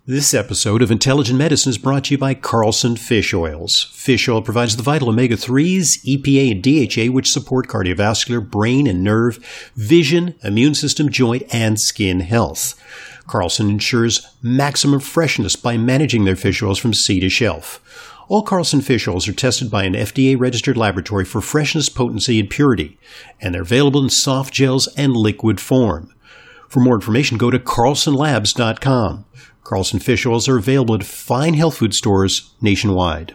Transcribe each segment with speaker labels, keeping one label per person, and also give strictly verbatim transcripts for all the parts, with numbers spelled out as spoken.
Speaker 1: This episode of Intelligent Medicine is brought to you by Carlson Fish Oils. Fish oil provides the vital omega threes, E P A, and D H A, which support cardiovascular, brain and nerve, vision, immune system, joint, and skin health. Carlson ensures maximum freshness by managing their fish oils from sea to shelf. All Carlson fish oils are tested by an F D A-registered laboratory for freshness, potency, and purity, and they're available in soft gels and liquid form. For more information, go to carlson labs dot com. Carlson fish oils are available at fine health food stores nationwide.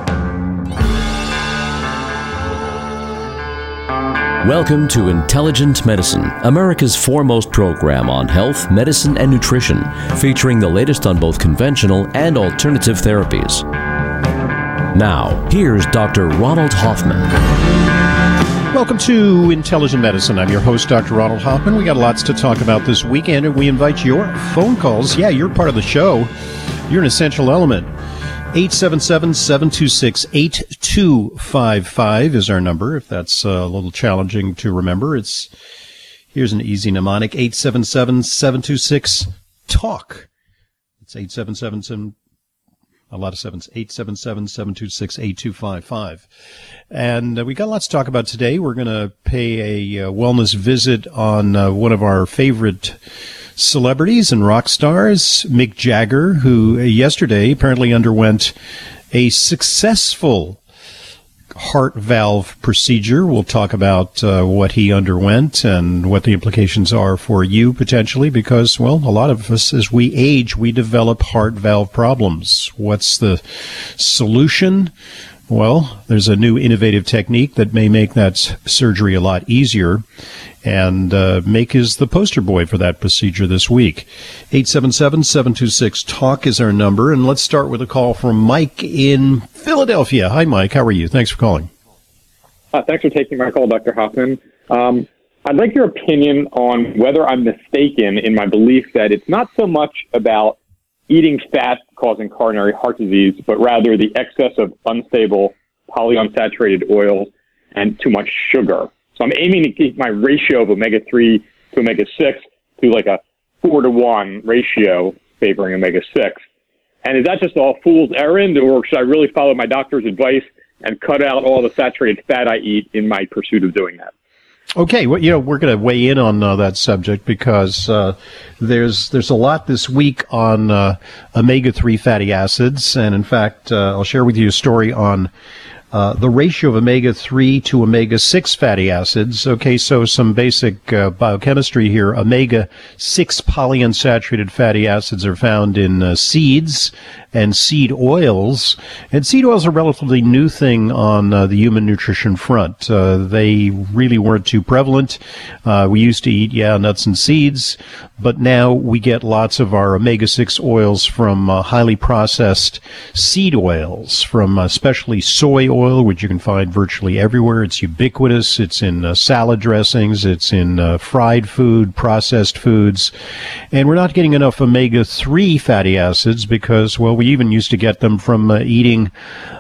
Speaker 2: Welcome to Intelligent Medicine, America's foremost program on health, medicine, and nutrition, featuring the latest on both conventional and alternative therapies. Now, here's Doctor Ronald Hoffman.
Speaker 1: Welcome to Intelligent Medicine. I'm your host, Doctor Ronald Hoffman. We got lots to talk about this weekend, and we invite your phone calls. Yeah, you're part of the show. You're an essential element. eight seven seven, seven two six, eight two five five is our number. If that's a little challenging to remember, it's here's an easy mnemonic: eight seven seven, seven two six, talk. It's eight seven seven, seven a lot of sevens, eight seven seven, seven two six, eight two five five. And uh, we got lots to talk about today. We're going to pay a uh, wellness visit on uh, one of our favorite celebrities and rock stars, Mick Jagger, who uh, yesterday apparently underwent a successful heart valve procedure. We'll talk about uh, what he underwent and what the implications are for you potentially, because, well, a lot of us, as we age, we develop heart valve problems. What's the solution? Well, there's a new innovative technique that may make that surgery a lot easier, and uh, Mick is the poster boy for that procedure this week. eight seven seven, seven two six, talk is our number, and let's start with a call from Mike in Philadelphia. Hi, Mike. How are you? Thanks for calling.
Speaker 3: Uh, thanks for taking my call, Doctor Hoffman. Um, I'd like your opinion on whether I'm mistaken in my belief that it's not so much about eating fat causing coronary heart disease, but rather the excess of unstable polyunsaturated oils and too much sugar. So I'm aiming to keep my ratio of omega three to omega six to like a four to one ratio favoring omega six. And is that just a fool's errand, or should I really follow my doctor's advice and cut out all the saturated fat I eat in my pursuit of doing that?
Speaker 1: Okay, well, you know, we're going to weigh in on uh, that subject because uh, there's there's a lot this week on uh, omega three fatty acids, and in fact, uh, I'll share with you a story on uh, the ratio of omega three to omega six fatty acids. Okay, so some basic uh, biochemistry here. omega six polyunsaturated fatty acids are found in uh, seeds and seed oils, and seed oils are a relatively new thing on uh, the human nutrition front. Uh, they really weren't too prevalent. Uh, we used to eat, yeah, nuts and seeds, but now we get lots of our omega six oils from uh, highly processed seed oils, from uh, especially soy oil, which you can find virtually everywhere. It's ubiquitous. It's in uh, salad dressings. It's in uh, fried food, processed foods, and we're not getting enough omega three fatty acids because, well, we even used to get them from uh, eating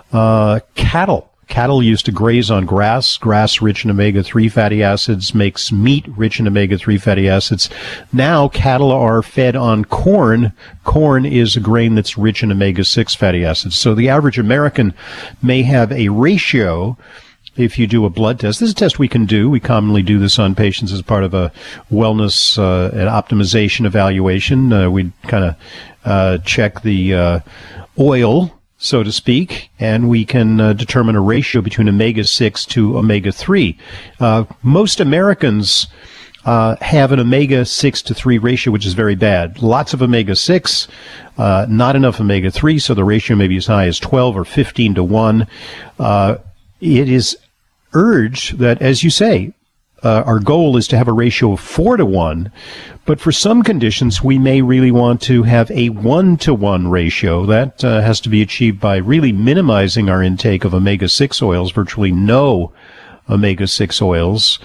Speaker 1: uh, cattle. Cattle used to graze on grass. Grass rich in omega three fatty acids makes meat rich in omega three fatty acids. Now cattle are fed on corn. Corn is a grain that's rich in omega six fatty acids. So the average American may have a ratio. If you do a blood test, this is a test we can do. We commonly do this on patients as part of a wellness uh, and optimization evaluation. Uh, we kind of uh, check the uh, oil, so to speak, and we can uh, determine a ratio between omega six to omega three. Uh, most Americans uh, have an omega six to three ratio, which is very bad. Lots of omega six, uh, not enough omega three, so the ratio may be as high as twelve or fifteen to one. Uh, it is urged that, as you say, uh, our goal is to have a ratio of four to one, but for some conditions we may really want to have a one to one ratio. That uh, has to be achieved by really minimizing our intake of omega six oils, virtually no omega six oils,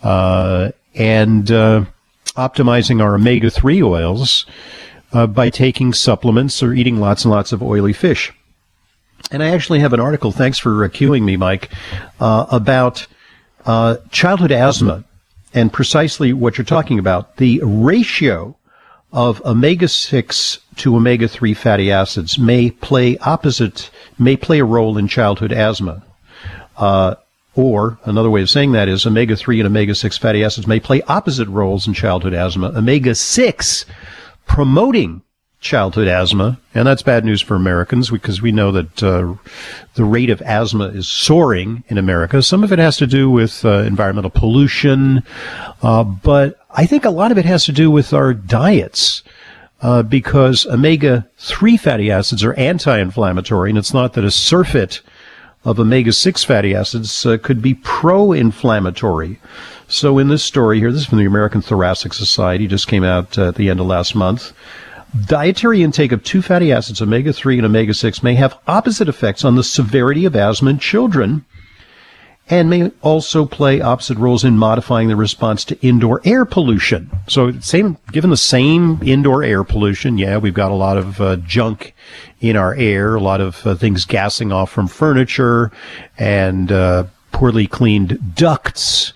Speaker 1: uh, and uh, optimizing our omega three oils uh, by taking supplements or eating lots and lots of oily fish. And I actually have an article, thanks for uh, cueing me, Mike, uh, about uh, childhood asthma and precisely what you're talking about. The ratio of omega six to omega three fatty acids may play opposite, may play a role in childhood asthma. Uh, or another way of saying that is omega three and omega six fatty acids may play opposite roles in childhood asthma. omega six promoting childhood asthma, and that's bad news for Americans because we know that uh, the rate of asthma is soaring in America. Some of it has to do with uh, environmental pollution, uh, but I think a lot of it has to do with our diets. Uh, because omega three fatty acids are anti-inflammatory, and it's not that a surfeit of omega six fatty acids uh, could be pro-inflammatory. So in this story here, this is from the American Thoracic Society, just came out uh, at the end of last month. Dietary intake of two fatty acids, omega three and omega six, may have opposite effects on the severity of asthma in children and may also play opposite roles in modifying the response to indoor air pollution. So same, given the same indoor air pollution, yeah, we've got a lot of uh, junk in our air, a lot of uh, things gassing off from furniture and uh, poorly cleaned ducts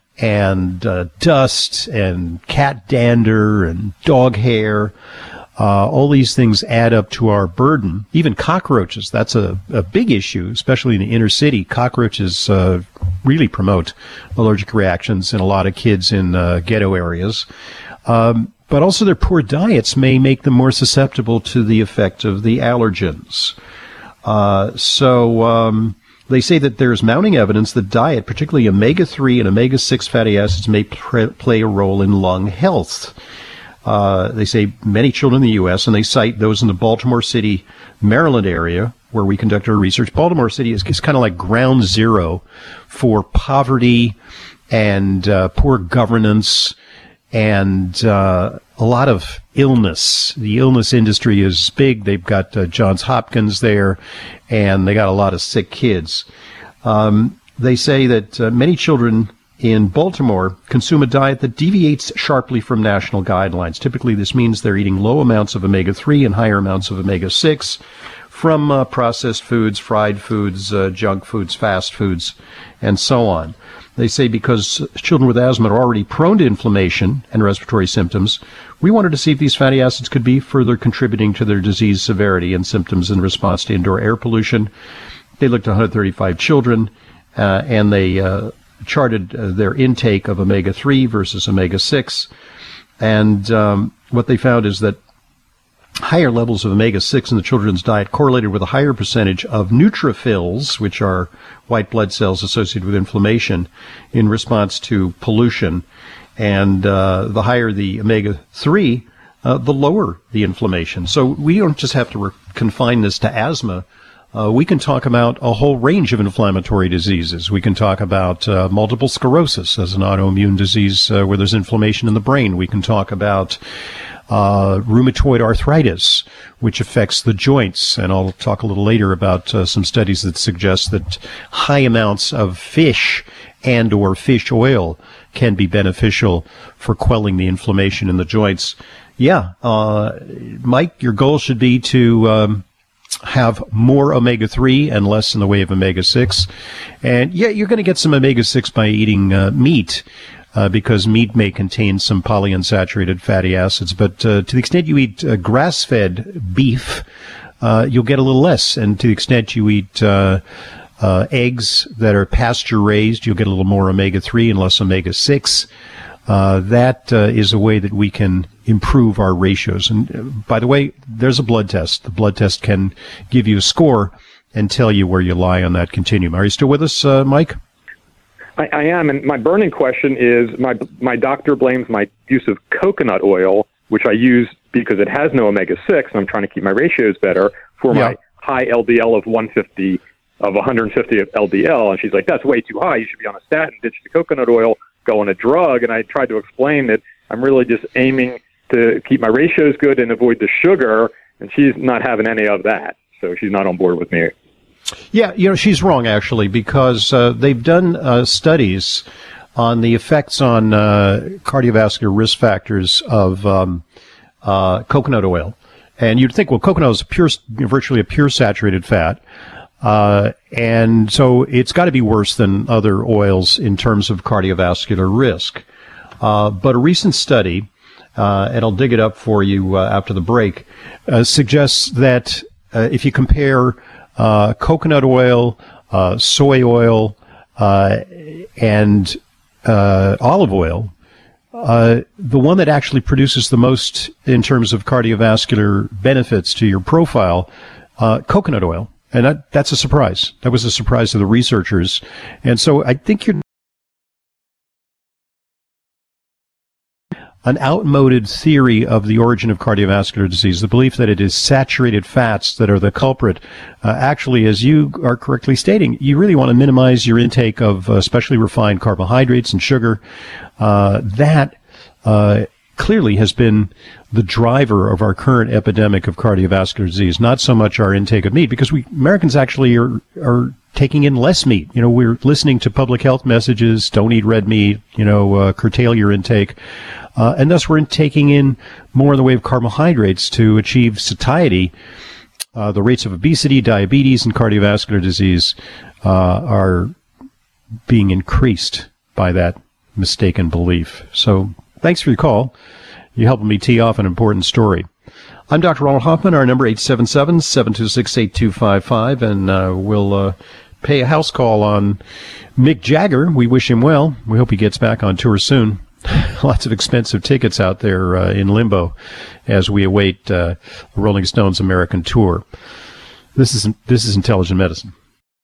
Speaker 1: and uh, dust and cat dander and dog hair. Uh, all these things add up to our burden. Even cockroaches, that's a, a big issue, especially in the inner city. Cockroaches uh, really promote allergic reactions in a lot of kids in uh, ghetto areas. Um, but also their poor diets may make them more susceptible to the effect of the allergens. Uh, so um, they say that there's mounting evidence that diet, particularly omega three and omega six fatty acids, may pr- play a role in lung health. Uh, they say many children in the U S, and they cite those in the Baltimore City, Maryland area, where we conduct our research. Baltimore City is, is kind of like ground zero for poverty and uh, poor governance and uh, a lot of illness. The illness industry is big. They've got uh, Johns Hopkins there, and they got a lot of sick kids. Um, they say that uh, many children in Baltimore consume a diet that deviates sharply from national guidelines. Typically, this means they're eating low amounts of omega three and higher amounts of omega six from uh, processed foods, fried foods, uh, junk foods, fast foods, and so on. They say because children with asthma are already prone to inflammation and respiratory symptoms, we wanted to see if these fatty acids could be further contributing to their disease severity and symptoms in response to indoor air pollution. They looked at one hundred thirty-five children, uh, and they uh, charted uh, their intake of omega three versus omega six. And um, what they found is that higher levels of omega six in the children's diet correlated with a higher percentage of neutrophils, which are white blood cells associated with inflammation, in response to pollution. And uh, the higher the omega three, uh, the lower the inflammation. So we don't just have to re- confine this to asthma. Uh, we can talk about a whole range of inflammatory diseases. We can talk about uh, multiple sclerosis as an autoimmune disease uh, where there's inflammation in the brain. We can talk about uh, rheumatoid arthritis, which affects the joints. And I'll talk a little later about uh, some studies that suggest that high amounts of fish and or fish oil can be beneficial for quelling the inflammation in the joints. Yeah, uh, Mike, your goal should be to Um, have more omega three and less in the way of omega six. And yeah, you're going to get some omega six by eating uh, meat, uh, because meat may contain some polyunsaturated fatty acids. But uh, to the extent you eat uh, grass-fed beef, uh, you'll get a little less. And to the extent you eat uh, uh, eggs that are pasture-raised, you'll get a little more omega three and less omega six. Uh, that uh, is a way that we can improve our ratios. And uh, by the way, there's a blood test. The blood test can give you a score and tell you where you lie on that continuum. Are you still with us, uh, Mike?
Speaker 3: I, I am, and my burning question is, my my doctor blames my use of coconut oil, which I use because it has no omega six, and I'm trying to keep my ratios better, for
Speaker 1: yeah.
Speaker 3: my high L D L of one fifty, of one hundred fifty of L D L. And she's like, that's way too high. You should be on a statin, ditch the coconut oil, go on a drug. And I tried to explain that I'm really just aiming to keep my ratios good and avoid the sugar, and she's not having any of that. So she's not on board with me.
Speaker 1: Yeah, you know, she's wrong, actually, because uh, they've done uh, studies on the effects on uh, cardiovascular risk factors of um, uh, coconut oil. And you'd think, well, coconut is pure, virtually a pure saturated fat. Uh, and so it's got to be worse than other oils in terms of cardiovascular risk. Uh, but a recent study uh, and I'll dig it up for you uh, after the break, uh, suggests that uh, if you compare uh, coconut oil, uh, soy oil, uh, and uh, olive oil, uh, the one that actually produces the most in terms of cardiovascular benefits to your profile, uh, coconut oil. And that, that's a surprise. That was a surprise to the researchers. And so I think you're an outmoded theory of the origin of cardiovascular disease, the belief that it is saturated fats that are the culprit. Uh, actually, as you are correctly stating, you really want to minimize your intake of uh, specially refined carbohydrates and sugar. Uh, that uh, clearly has been the driver of our current epidemic of cardiovascular disease, not so much our intake of meat, because we Americans actually are are taking in less meat. You know, we're listening to public health messages, don't eat red meat, you know, uh, curtail your intake. Uh, and thus we're taking in more in the way of carbohydrates to achieve satiety. Uh, the rates of obesity, diabetes, and cardiovascular disease uh, are being increased by that mistaken belief. So thanks for your call. You're helping me tee off an important story. I'm Doctor Ronald Hoffman. Our number eight seven seven, seven two six, eight two five five, and uh, we'll uh, pay a house call on Mick Jagger. We wish him well. We hope he gets back on tour soon. Lots of expensive tickets out there uh, in limbo as we await uh, Rolling Stones' American tour. This is this is Intelligent Medicine.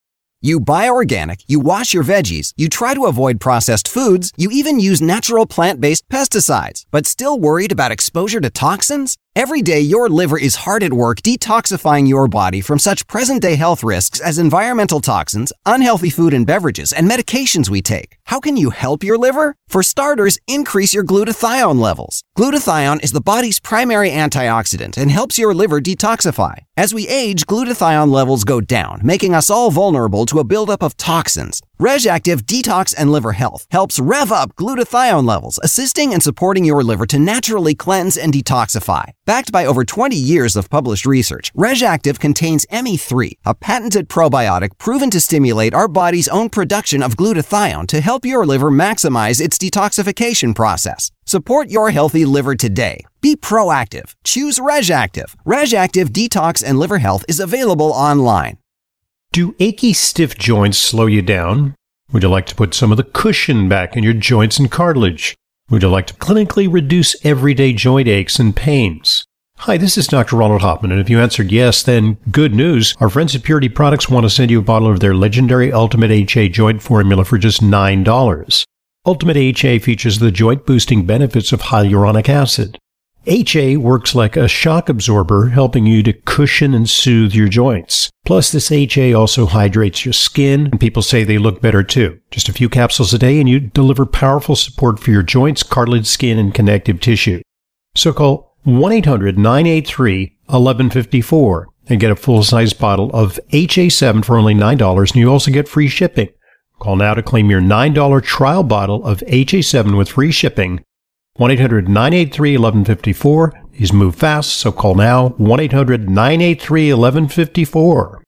Speaker 4: You buy organic, you wash your veggies, you try to avoid processed foods, you even use natural plant-based pesticides, but still worried about exposure to toxins? Every day, your liver is hard at work detoxifying your body from such present-day health risks as environmental toxins, unhealthy food and beverages, and medications we take. How can you help your liver? For starters, increase your glutathione levels. Glutathione is the body's primary antioxidant and helps your liver detoxify. As we age, glutathione levels go down, making us all vulnerable to a buildup of toxins. RegActive Detox and Liver Health helps rev up glutathione levels, assisting and supporting your liver to naturally cleanse and detoxify. Backed by over twenty years of published research, RegActive contains M E three, a patented probiotic proven to stimulate our body's own production of glutathione to help your liver maximize its detoxification process. Support your healthy liver today. Be proactive. Choose RegActive. RegActive Detox and Liver Health is available online.
Speaker 1: Do achy, stiff joints slow you down? Would you like to put some of the cushion back in your joints and cartilage? Would you like to clinically reduce everyday joint aches and pains? Hi, this is Doctor Ronald Hoffman, and if you answered yes, then good news. Our friends at Purity Products want to send you a bottle of their legendary Ultimate H A joint formula for just nine dollars. Ultimate H A features the joint-boosting benefits of hyaluronic acid. H A works like a shock absorber, helping you to cushion and soothe your joints. Plus, this H A also hydrates your skin, and people say they look better too. Just a few capsules a day, and you deliver powerful support for your joints, cartilage, skin, and connective tissue. So call one eight hundred, nine eight three, one one five four and get a full-size bottle of H A seven for only nine dollars, and you also get free shipping. Call now to claim your nine dollars trial bottle of H A seven with free shipping. one eight hundred, nine eight three, one one five four. These move fast, so call now, one eight hundred, nine eight three, one one five four.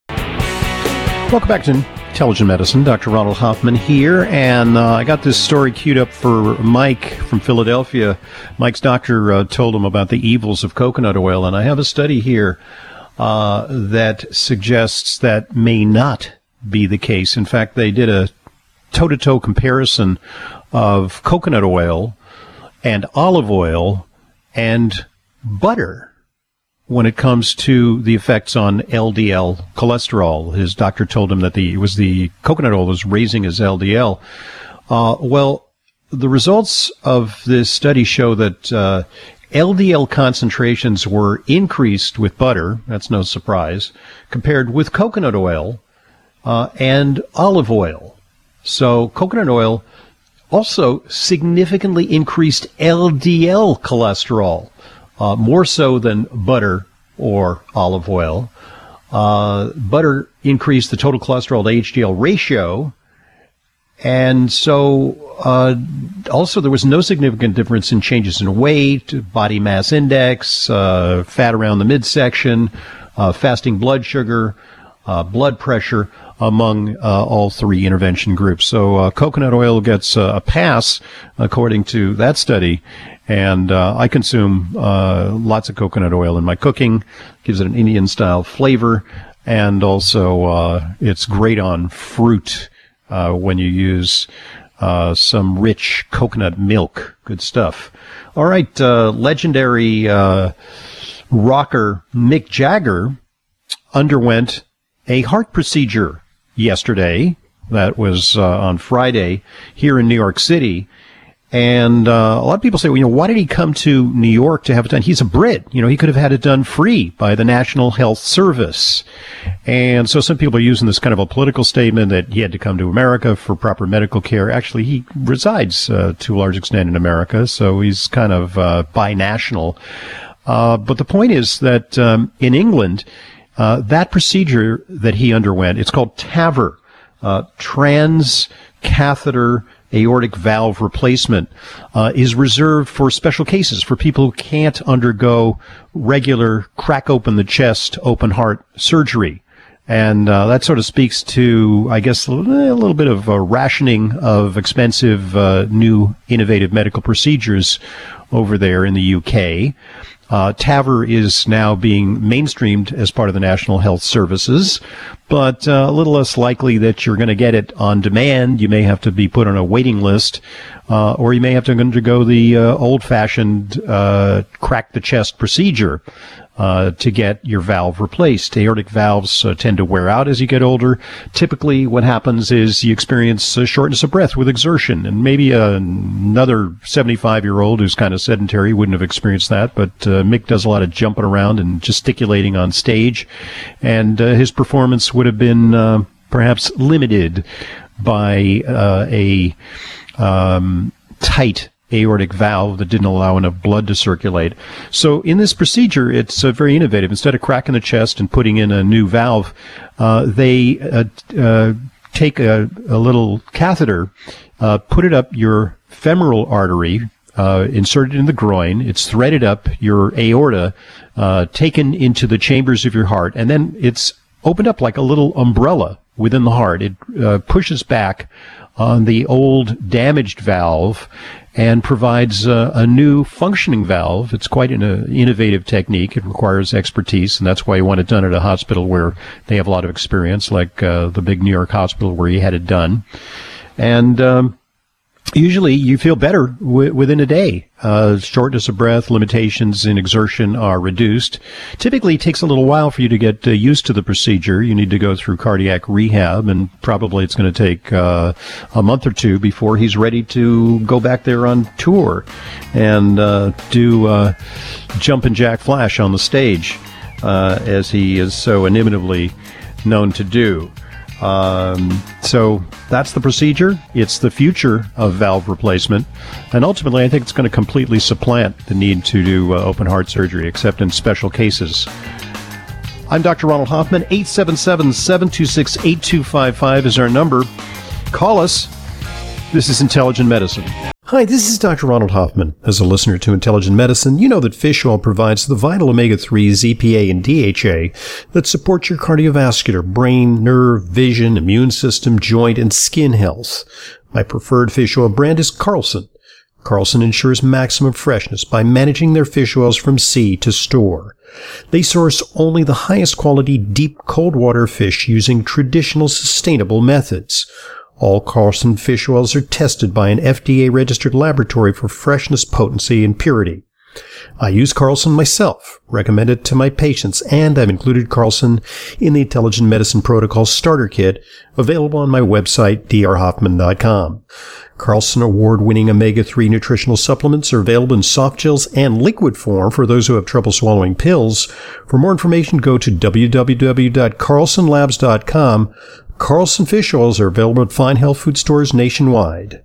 Speaker 1: Welcome back to Intelligent Medicine. Doctor Ronald Hoffman here, and uh, I got this story queued up for Mike from Philadelphia. Mike's doctor uh, told him about the evils of coconut oil, and I have a study here uh, that suggests that may not be the case. In fact, they did a toe-to-toe comparison of coconut oil and olive oil and butter when it comes to the effects on L D L cholesterol. His doctor told him that the it was the coconut oil was raising his L D L. Uh, well, the results of this study show that uh, L D L concentrations were increased with butter. That's no surprise, compared with coconut oil uh, and olive oil. So coconut oil also significantly increased L D L cholesterol, uh, more so than butter or olive oil. Uh, butter increased the total cholesterol to H D L ratio, and so uh, also there was no significant difference in changes in weight, body mass index, uh, fat around the midsection, uh, fasting blood sugar, uh, blood pressure among uh, all three intervention groups. So uh, coconut oil gets uh, a pass according to that study. And uh, I consume uh, lots of coconut oil in my cooking. Gives it an Indian-style flavor. And also uh, it's great on fruit uh, when you use uh, some rich coconut milk. Good stuff. All right, uh, legendary uh, rocker Mick Jagger underwent a heart procedure yesterday. That was uh, on Friday here in New York City. And uh, a lot of people say, well, you know, why did he come to New York to have it done? He's a Brit. You know, he could have had it done free by the National Health Service. And so some people are using this kind of a political statement that he had to come to America for proper medical care. Actually, he resides uh, to a large extent in America, so he's kind of uh, binational. Uh, but the point is that um, in England, uh, that procedure that he underwent, it's called TAVR, uh, transcatheter aortic valve replacement, uh, is reserved for special cases, for people who can't undergo regular crack open the chest, open heart surgery. And uh, that sort of speaks to, I guess, a little bit of a rationing of expensive, uh, new, innovative medical procedures over there in the U K. Uh, TAVR is now being mainstreamed as part of the National Health Services, but uh, a little less likely that you're going to get it on demand. You may have to be put on a waiting list, uh, or you may have to undergo the uh, old-fashioned uh, crack-the-chest procedure uh, to get your valve replaced. Aortic valves uh, tend to wear out as you get older. Typically, what happens is you experience uh, shortness of breath with exertion, and maybe uh, another seventy-five-year-old who's kind of sedentary wouldn't have experienced that, but uh, Mick does a lot of jumping around and gesticulating on stage, and uh, his performance would have been uh, perhaps limited by uh, a um, tight aortic valve that didn't allow enough blood to circulate. So in this procedure, it's uh, very innovative. Instead of cracking the chest and putting in a new valve, uh, they uh, uh, take a, a little catheter, uh, put it up your femoral artery, uh, inserted in the groin. It's threaded up your aorta, uh, taken into the chambers of your heart, and then it's opened up like a little umbrella within the heart. It uh, pushes back on the old damaged valve and provides uh, a new functioning valve. It's quite an uh, innovative technique. It requires expertise, and that's why you want it done at a hospital where they have a lot of experience, like uh, the big New York hospital where he had it done. And um, usually you feel better w- within a day. Uh, shortness of breath, limitations in exertion are reduced. Typically, it takes a little while for you to get uh, used to the procedure. You need to go through cardiac rehab, and probably it's going to take uh, a month or two before he's ready to go back there on tour and uh, do uh, Jumpin' Jack Flash on the stage, uh, as he is so inimitably known to do. Um, so that's the procedure. It's the future of valve replacement. And ultimately, I think it's going to completely supplant the need to do uh, open heart surgery, except in special cases. I'm Doctor Ronald Hoffman. eight seven seven, seven two six, eight two five five is our number. Call us. This is Intelligent Medicine. Hi, this is Doctor Ronald Hoffman. As a listener to Intelligent Medicine, you know that fish oil provides the vital omega threes, E P A, and D H A that support your cardiovascular, brain, nerve, vision, immune system, joint, and skin health. My preferred fish oil brand is Carlson. Carlson ensures maximum freshness by managing their fish oils from sea to store. They source only the highest quality deep cold water fish using traditional sustainable methods. All Carlson fish oils are tested by an F D A-registered laboratory for freshness, potency, and purity. I use Carlson myself, recommend it to my patients, and I've included Carlson in the Intelligent Medicine Protocol Starter Kit, available on my website, d r hoffman dot com. Carlson award-winning omega three nutritional supplements are available in soft gels and liquid form for those who have trouble swallowing pills. For more information, go to w w w dot carlson labs dot com. Carlson fish oils are available at fine health food stores nationwide.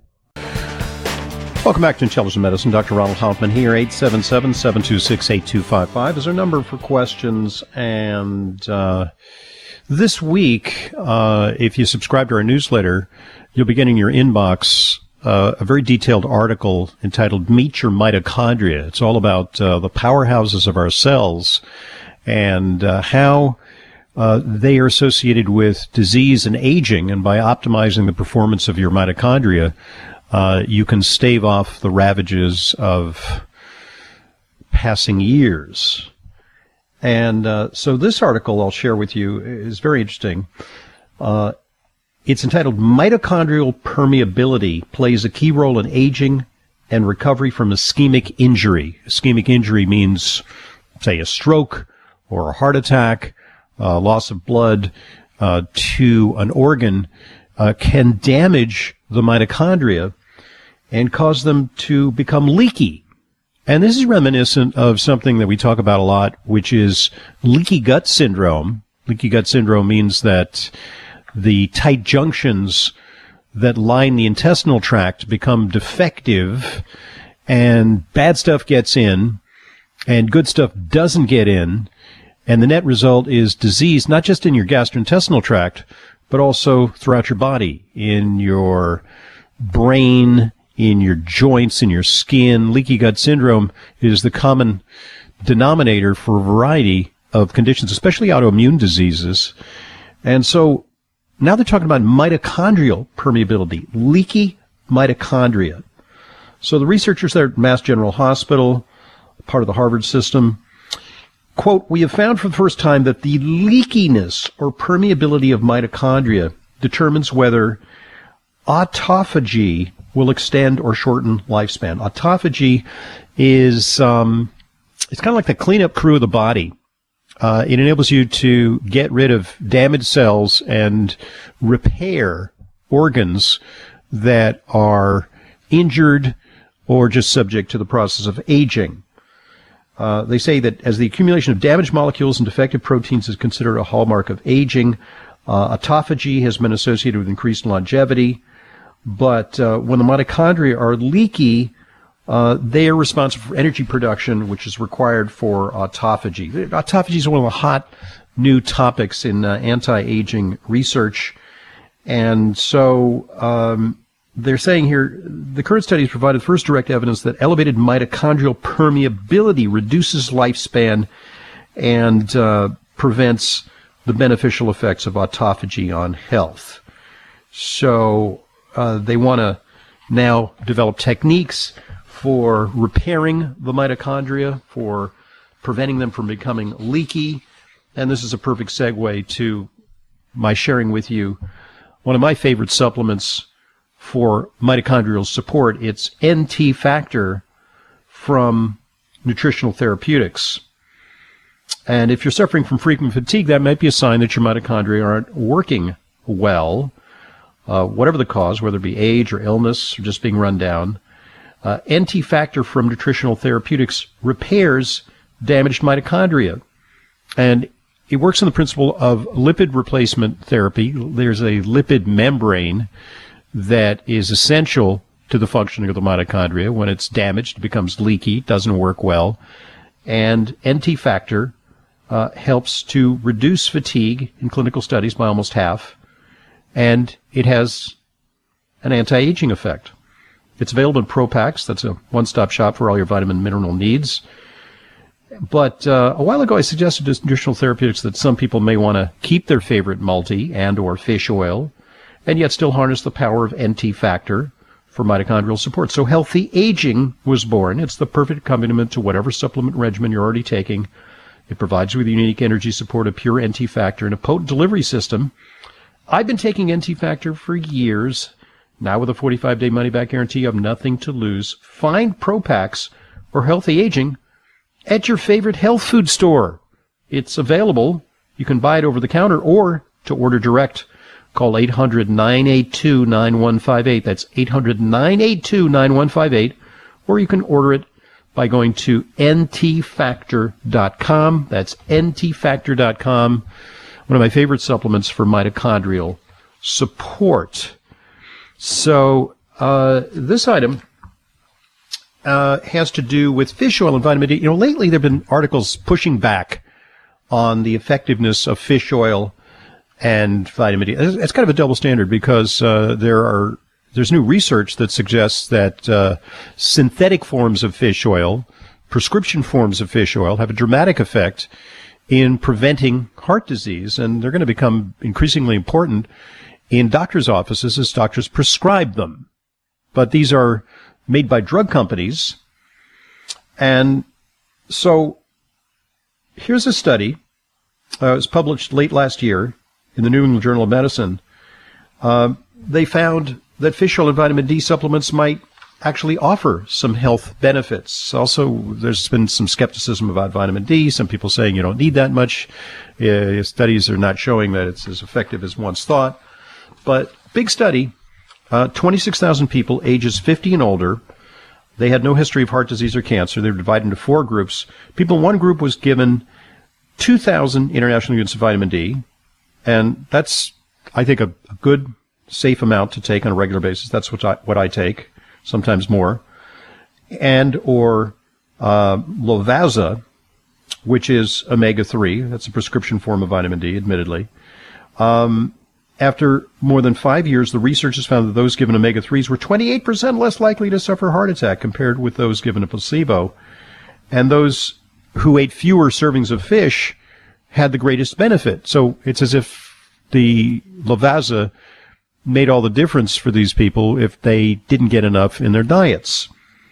Speaker 1: Welcome back to Intelligent Medicine. Doctor Ronald Hoffman here. eight seven seven, seven two six, eight two five five is our number for questions. And uh, this week, uh, if you subscribe to our newsletter, you'll be getting your inbox uh, a very detailed article entitled Meet Your Mitochondria. It's all about uh, the powerhouses of our cells and uh, how uh, they are associated with disease and aging, and by optimizing the performance of your mitochondria, uh, you can stave off the ravages of passing years. And uh, so this article I'll share with you is very interesting. Uh, it's entitled Mitochondrial Permeability Plays a Key Role in Aging and Recovery from Ischemic Injury. Ischemic injury means, say, a stroke or a heart attack, uh, loss of blood uh, to an organ uh, can damage the mitochondria and cause them to become leaky. And this is reminiscent of something that we talk about a lot, which is leaky gut syndrome. Leaky gut syndrome means that the tight junctions that line the intestinal tract become defective, and bad stuff gets in, and good stuff doesn't get in, and the net result is disease, not just in your gastrointestinal tract, but also throughout your body, in your brain, in your joints, in your skin. Leaky gut syndrome is the common denominator for a variety of conditions, especially autoimmune diseases. And so now they're talking about mitochondrial permeability, leaky mitochondria. So the researchers there at Mass General Hospital, part of the Harvard system, quote, "We have found for the first time that the leakiness or permeability of mitochondria determines whether autophagy will extend or shorten lifespan." Autophagy is, um, it's kind of like the cleanup crew of the body. Uh, it enables you to get rid of damaged cells and repair organs that are injured or just subject to the process of aging. Uh, they say that as the accumulation of damaged molecules and defective proteins is considered a hallmark of aging, uh, autophagy has been associated with increased longevity. But uh, when the mitochondria are leaky, uh, they are responsible for energy production, which is required for autophagy. Autophagy is one of the hot new topics in uh, anti-aging research. And so um, they're saying here, the current studies provided first direct evidence that elevated mitochondrial permeability reduces lifespan and uh, prevents the beneficial effects of autophagy on health. So Uh, they want to now develop techniques for repairing the mitochondria, for preventing them from becoming leaky. And this is a perfect segue to my sharing with you one of my favorite supplements for mitochondrial support. It's N T Factor from Nutritional Therapeutics. And if you're suffering from frequent fatigue, that might be a sign that your mitochondria aren't working well. Uh, whatever the cause, whether it be age or illness or just being run down, uh, N T Factor from Nutritional Therapeutics repairs damaged mitochondria. And it works on the principle of lipid replacement therapy. There's a lipid membrane that is essential to the functioning of the mitochondria. When it's damaged, it becomes leaky, doesn't work well. And N T Factor uh, helps to reduce fatigue in clinical studies by almost half. And it has an anti-aging effect. It's available in Pro Packs. That's a one-stop shop for all your vitamin and mineral needs. But uh, a while ago, I suggested to Nutritional Therapeutics that some people may want to keep their favorite multi and or fish oil, and yet still harness the power of N T Factor for mitochondrial support. So Healthy Aging was born. It's the perfect accompaniment to whatever supplement regimen you're already taking. It provides you with unique energy support of pure N T Factor and a potent delivery system. I've been taking N T Factor for years. Now with a forty-five day money-back guarantee, you have nothing to lose. Find Pro Packs or Healthy Aging at your favorite health food store. It's available. You can buy it over the counter or to order direct. Call eight hundred, nine eight two, nine one five eight. That's eight hundred, nine eight two, nine one five eight. Or you can order it by going to N T factor dot com. That's N T factor dot com. One of my favorite supplements for mitochondrial support. So uh, this item uh, has to do with fish oil and vitamin D. You know, lately there have been articles pushing back on the effectiveness of fish oil and vitamin D. It's kind of a double standard because uh, there are there's new research that suggests that uh, synthetic forms of fish oil, prescription forms of fish oil, have a dramatic effect in preventing heart disease, and they're going to become increasingly important in doctors' offices as doctors prescribe them. But these are made by drug companies. And so here's a study. Uh, it was published late last year in the New England Journal of Medicine. Uh, they found that fish oil and vitamin D supplements might actually offer some health benefits. Also, there's been some skepticism about vitamin D. Some people saying you don't need that much. Uh, studies are not showing that it's as effective as once thought. But big study, uh, twenty-six thousand people, ages fifty and older. They had no history of heart disease or cancer. They were divided into four groups. People in one group was given two thousand international units of vitamin D, and that's, I think, a, a good, safe amount to take on a regular basis. That's what I, what I take, sometimes more. And or uh, Lovaza, which is omega three. That's a prescription form of vitamin D, admittedly. Um, after more than five years, the researchers found that those given omega threes were twenty-eight percent less likely to suffer a heart attack compared with those given a placebo. And those who ate fewer servings of fish had the greatest benefit. So it's as if the Lovaza made all the difference for these people if they didn't get enough in their diets.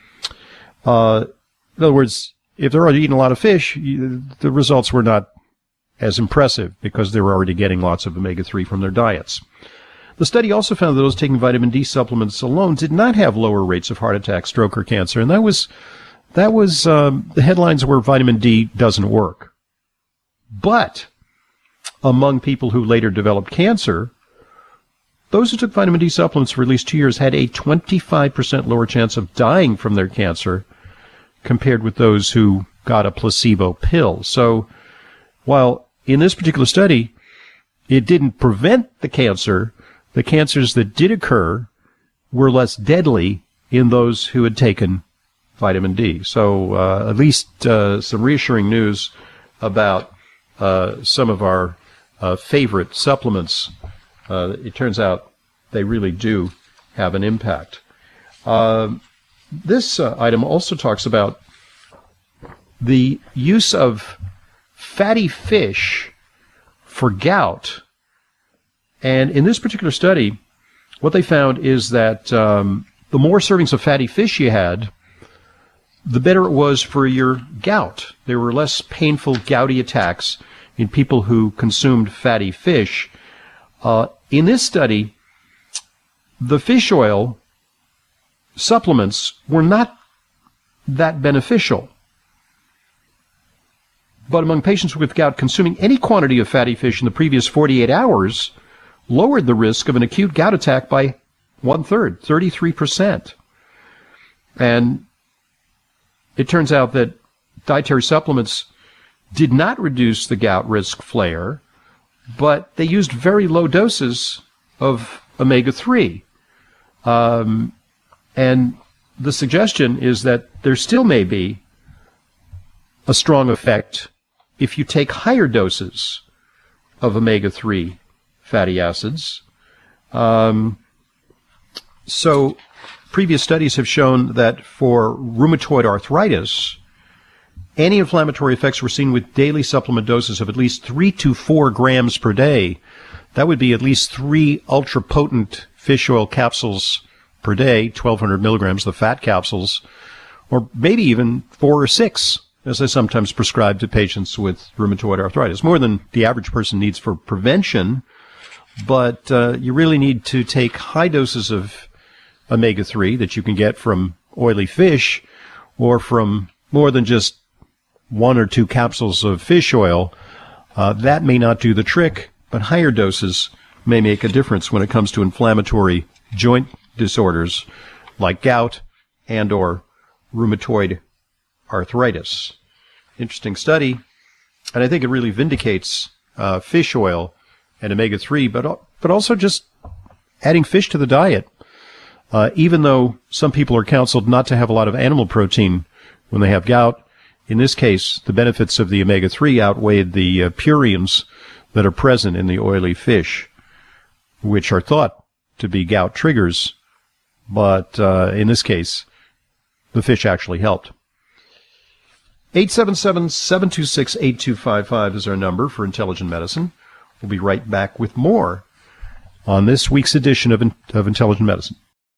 Speaker 1: Uh, in other words, if they're already eating a lot of fish, you, the results were not as impressive because they were already getting lots of omega three from their diets. The study also found that those taking vitamin D supplements alone did not have lower rates of heart attack, stroke, or cancer, and that was that was um, the headlines where vitamin D doesn't work. But among people who later developed cancer, those who took vitamin D supplements for at least two years had a twenty-five percent lower chance of dying from their cancer compared with those who got a placebo pill. So while in this particular study, it didn't prevent the cancer, the cancers that did occur were less deadly in those who had taken vitamin D. So uh, at least uh, some reassuring news about uh, some of our uh, favorite supplements. Uh, it turns out they really do have an impact. Uh, this uh, item also talks about the use of fatty fish for gout. And in this particular study, what they found is that um, the more servings of fatty fish you had, the better it was for your gout. There were less painful gouty attacks in people who consumed fatty fish. Uh, in this study, the fish oil supplements were not that beneficial. But among patients with gout, consuming any quantity of fatty fish in the previous forty-eight hours lowered the risk of an acute gout attack by one-third, thirty-three percent. And it turns out that dietary supplements did not reduce the gout risk flare, but they used very low doses of omega three. Um, and the suggestion is that there still may be a strong effect if you take higher doses of omega three fatty acids. Um, so previous studies have shown that for rheumatoid arthritis, anti-inflammatory effects were seen with daily supplement doses of at least three to four grams per day. That would be at least three ultra-potent fish oil capsules per day, twelve hundred milligrams, the fat capsules, or maybe even four or six, as I sometimes prescribe to patients with rheumatoid arthritis. More than the average person needs for prevention, but uh, you really need to take high doses of omega three that you can get from oily fish or from more than just one or two capsules of fish oil. Uh, that may not do the trick, but higher doses may make a difference when it comes to inflammatory joint disorders like gout and or rheumatoid arthritis. Interesting study, and I think it really vindicates uh, fish oil and omega three, but but also just adding fish to the diet. Uh, even though some people are counseled not to have a lot of animal protein when they have gout, in this case, the benefits of the omega three outweighed the uh, purines that are present in the oily fish, which are thought to be gout triggers, but uh, in this case, the fish actually helped. eight seven seven, seven two six, eight two five five is our number for Intelligent Medicine. We'll be right back with more on this week's edition of, of Intelligent Medicine.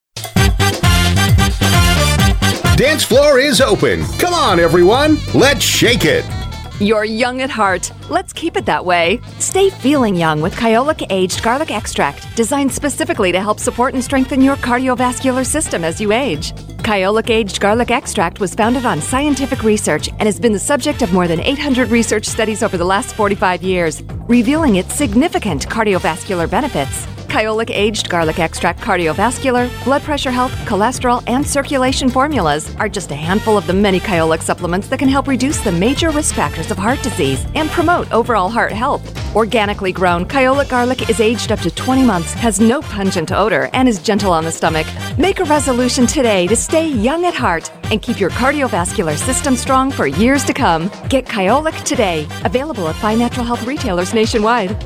Speaker 5: Dance floor is open. Come on, everyone. Let's shake it.
Speaker 6: You're young at heart. Let's keep it that way. Stay feeling young with Kyolic Aged Garlic Extract, designed specifically to help support and strengthen your cardiovascular system as you age. Kyolic Aged Garlic Extract was founded on scientific research and has been the subject of more than eight hundred research studies over the last forty-five years, revealing its significant cardiovascular benefits. Kyolic Aged Garlic Extract cardiovascular, blood pressure health, cholesterol, and circulation formulas are just a handful of the many Kyolic supplements that can help reduce the major risk factors of heart disease and promote overall heart health. Organically grown, Kyolic garlic is aged up to twenty months, has no pungent odor, and is gentle on the stomach. Make a resolution today to stay young at heart and keep your cardiovascular system strong for years to come. Get Kyolic today. Available at fine natural health retailers nationwide.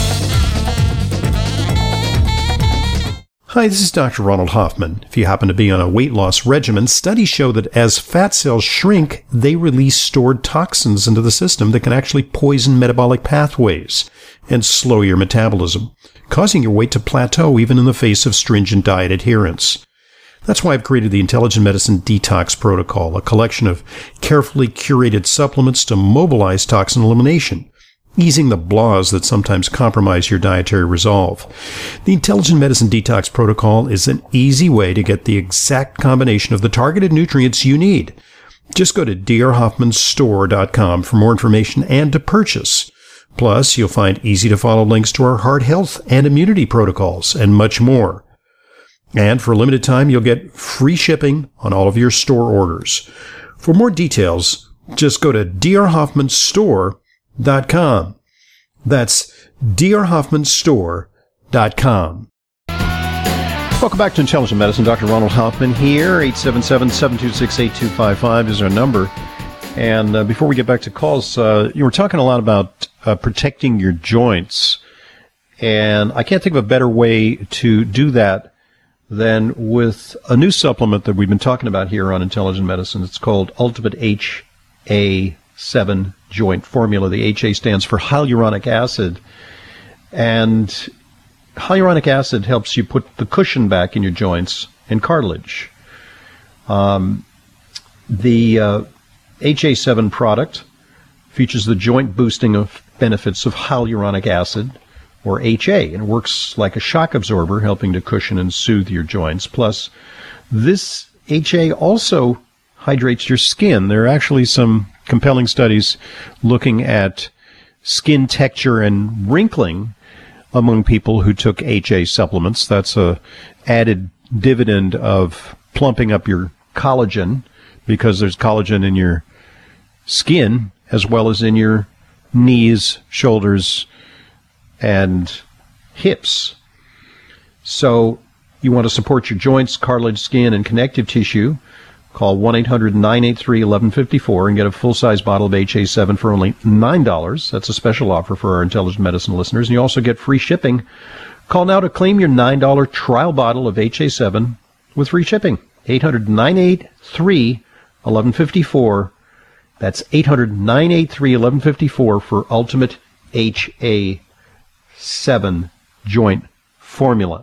Speaker 1: Hi, this is Doctor Ronald Hoffman. If you happen to be on a weight loss regimen, studies show that as fat cells shrink, they release stored toxins into the system that can actually poison metabolic pathways and slow your metabolism, causing your weight to plateau even in the face of stringent diet adherence. That's why I've created the Intelligent Medicine Detox Protocol, a collection of carefully curated supplements to mobilize toxin elimination, easing the blahs that sometimes compromise your dietary resolve. The Intelligent Medicine Detox Protocol is an easy way to get the exact combination of the targeted nutrients you need. Just go to d r hoffman store dot com for more information and to purchase. Plus, you'll find easy-to-follow links to our heart health and immunity protocols and much more. And for a limited time, you'll get free shipping on all of your store orders. For more details, just go to d r hoffman store dot com. That's d r hoffman store dot com. Welcome back to Intelligent Medicine. Doctor Ronald Hoffman here. eight seven seven, seven two six, eight two five five is our number. And uh, before we get back to calls, uh, you were talking a lot about uh, protecting your joints. And I can't think of a better way to do that than with a new supplement that we've been talking about here on Intelligent Medicine. It's called Ultimate H A seven Joint Formula. The H A stands for hyaluronic acid. And hyaluronic acid helps you put the cushion back in your joints and cartilage. Um, the uh, H A seven product features the joint boosting of benefits of hyaluronic acid, or H A, and it works like a shock absorber, helping to cushion and soothe your joints. Plus, this H A also hydrates your skin. There are actually some compelling studies looking at skin texture and wrinkling among people who took H A supplements. That's a added dividend of plumping up your collagen, because there's collagen in your skin as well as in your knees, shoulders, and hips. So you want to support your joints, cartilage, skin, and connective tissue. Call one eight hundred, nine eight three, one one five four and get a full-size bottle of H A seven for only nine dollars. That's a special offer for our Intelligent Medicine listeners. And you also get free shipping. Call now to claim your nine dollars trial bottle of H A seven with free shipping. eight hundred, nine eight three, one one five four. That's eight hundred, nine eight three, one one five four for Ultimate H A seven Joint Formula.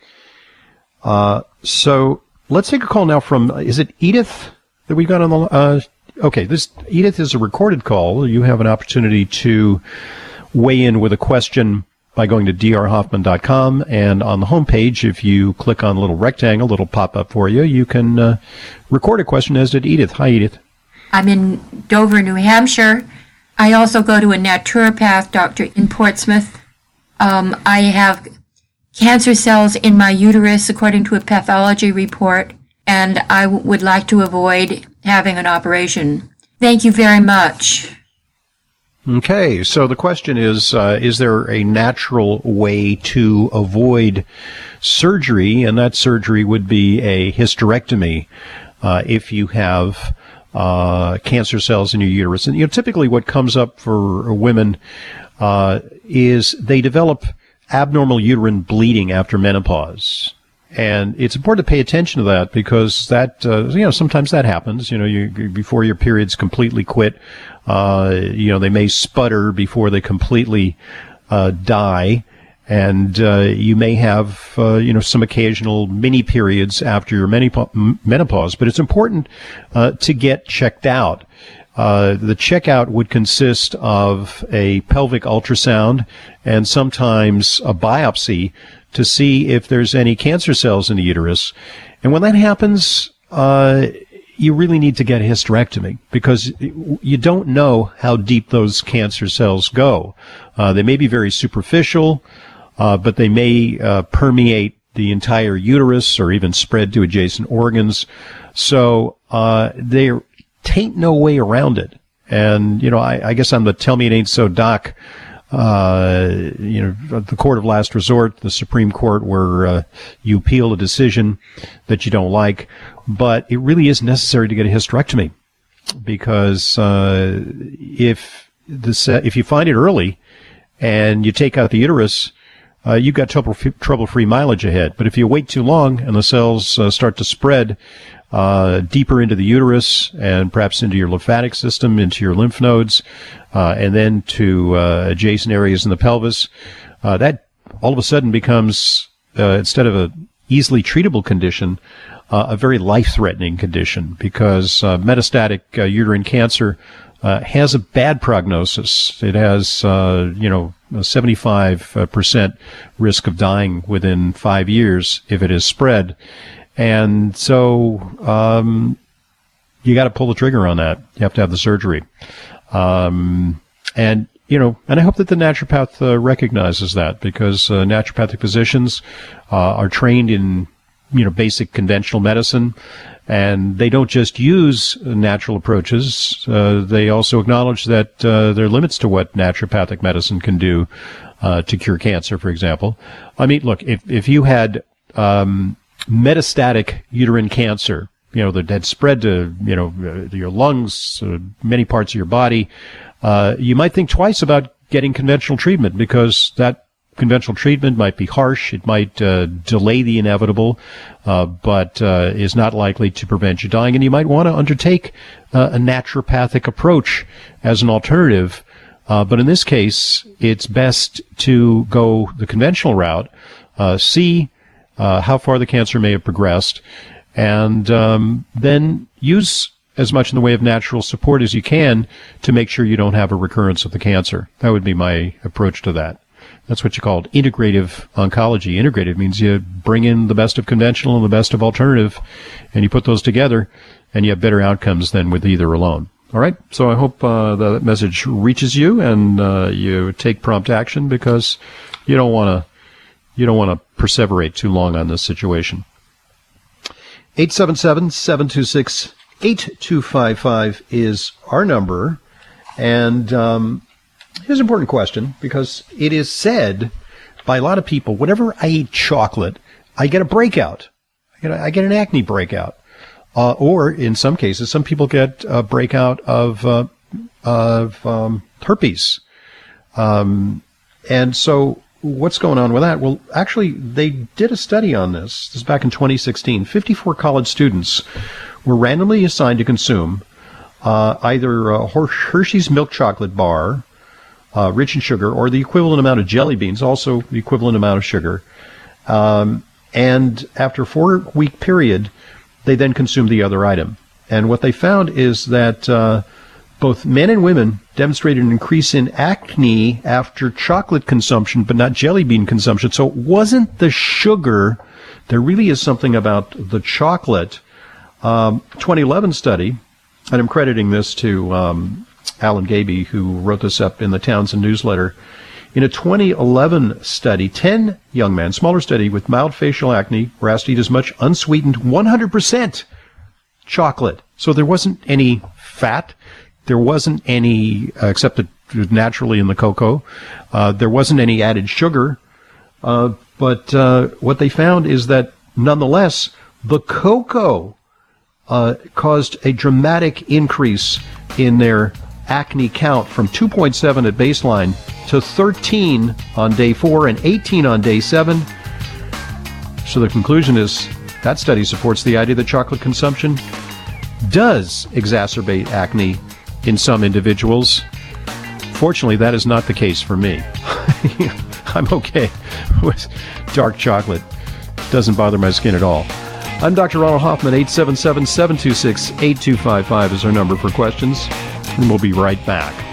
Speaker 1: Uh, so... Let's take a call now from, is it Edith that we got on the, uh, okay, this, Edith is a recorded call. You have an opportunity to weigh in with a question by going to d r hoffman dot com, and on the homepage, if you click on the little rectangle, it'll pop up for you. You can uh, record a question, as did Edith. Hi, Edith.
Speaker 7: I'm in Dover, New Hampshire. I also go to a naturopath doctor in Portsmouth. Um, I have cancer cells in my uterus, according to a pathology report, and I w- would like to avoid having an operation. Thank you very much.
Speaker 1: Okay, so the question is, uh, is there a natural way to avoid surgery? And that surgery would be a hysterectomy uh, if you have uh, cancer cells in your uterus. And you know, typically what comes up for women uh, is they develop abnormal uterine bleeding after menopause. And it's important to pay attention to that because that, uh, you know, sometimes that happens. You know, you, before your periods completely quit, uh, you know, they may sputter before they completely uh, die. And uh, you may have, uh, you know, some occasional mini periods after your menopause. But it's important uh, to get checked out. Uh, the checkout would consist of a pelvic ultrasound and sometimes a biopsy to see if there's any cancer cells in the uterus. And when that happens, uh, you really need to get a hysterectomy because you don't know how deep those cancer cells go. Uh, they may be very superficial, uh, but they may uh, permeate the entire uterus or even spread to adjacent organs. So uh, there ain't no way around it. And, you know, I, I guess I'm the tell me it ain't so doc. Uh, you know, the court of last resort, the Supreme Court, where uh, you appeal a decision that you don't like, but it really is necessary to get a hysterectomy because uh, if this, uh, if you find it early and you take out the uterus, uh, you've got trouble trouble-free mileage ahead. But if you wait too long and the cells uh, start to spread uh, deeper into the uterus and perhaps into your lymphatic system, into your lymph nodes, uh, and then to uh, adjacent areas in the pelvis, uh, that all of a sudden becomes, uh, instead of a easily treatable condition, uh, a very life-threatening condition because uh, metastatic uh, uterine cancer uh, has a bad prognosis. It has, uh, you know, a seventy-five percent risk of dying within five years if it is spread. And so um, you got to pull the trigger on that. You have to have the surgery. Um, and, you know, and I hope that the naturopath uh, recognizes that because uh, naturopathic physicians uh, are trained in, you know, basic conventional medicine, and they don't just use natural approaches. Uh, they also acknowledge that uh, there are limits to what naturopathic medicine can do uh, to cure cancer, for example. I mean, look, if, if you had um, metastatic uterine cancer, you know, that had spread to, you know, uh, your lungs, uh, many parts of your body, uh, you might think twice about getting conventional treatment because that conventional treatment might be harsh. It might uh, delay the inevitable, uh, but uh, is not likely to prevent you dying. And you might want to undertake uh, a naturopathic approach as an alternative. Uh, but in this case, it's best to go the conventional route, uh, see uh, how far the cancer may have progressed, and um, then use as much in the way of natural support as you can to make sure you don't have a recurrence of the cancer. That would be my approach to that. That's what you call integrative oncology. Integrative means you bring in the best of conventional and the best of alternative, and you put those together, and you have better outcomes than with either alone. All right? So I hope uh, that message reaches you, and uh, you take prompt action because you don't want to you don't want to perseverate too long on this situation. eight seven seven, seven two six, eight two five five is our number, and um, here's an important question, because it is said by a lot of people, whenever I eat chocolate, I get a breakout. I get, a, I get an acne breakout. Uh, or, in some cases, some people get a breakout of, uh, of um, herpes. Um, and so what's going on with that? Well, actually, they did a study on this. This is back in twenty sixteen. fifty-four college students were randomly assigned to consume uh, either a Hershey's milk chocolate bar, Uh, rich in sugar, or the equivalent amount of jelly beans, also the equivalent amount of sugar. Um, and after a four-week period, they then consumed the other item. And what they found is that uh, both men and women demonstrated an increase in acne after chocolate consumption, but not jelly bean consumption. So it wasn't the sugar. There really is something about the chocolate. Um, twenty eleven study, and I'm crediting this to Um, Alan Gaby, who wrote this up in the Townsend newsletter. In a twenty eleven study, ten young men, smaller study, with mild facial acne were asked to eat as much unsweetened one hundred percent chocolate. So there wasn't any fat. There wasn't any, uh, except it was naturally in the cocoa. Uh, there wasn't any added sugar. Uh, but uh, what they found is that, nonetheless, the cocoa uh, caused a dramatic increase in their acne count from two point seven at baseline to thirteen on day four and eighteen on day seven. So the conclusion is that study supports the idea that chocolate consumption does exacerbate acne in some individuals. Fortunately, that is not the case for me. I'm okay with dark chocolate. Doesn't bother my skin at all. I'm Doctor Ronald Hoffman. eight seven seven, seven two six, eight two five five is our number for questions. And we'll be right back.